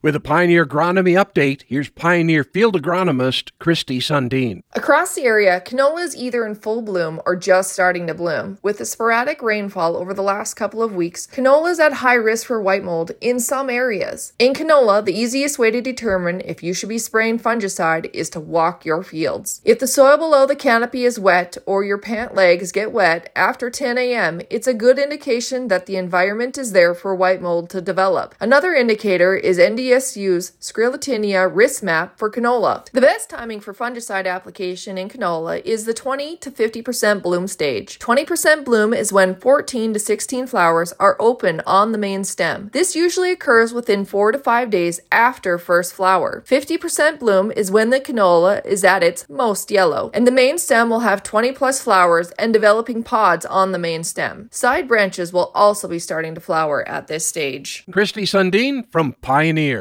With a Pioneer Agronomy update, here's Pioneer Field Agronomist Christy Sundin. Across the area, canola is either in full bloom or just starting to bloom. With the sporadic rainfall over the last couple of weeks, canola is at high risk for white mold in some areas. In canola, the easiest way to determine if you should be spraying fungicide is to walk your fields. If the soil below the canopy is wet or your pant legs get wet after 10 a.m., it's a good indication that the environment is there for white mold to develop. Another indicator is NDSU's Sclerotinia risk map for canola. The best timing for fungicide application in canola is the 20 to 50% bloom stage. 20% bloom is when 14 to 16 flowers are open on the main stem. This usually occurs within 4 to 5 days after first flower. 50% bloom is when the canola is at its most yellow, and the main stem will have 20 plus flowers and developing pods on the main stem. Side branches will also be starting to flower at this stage. Christy Sundin from Pioneer.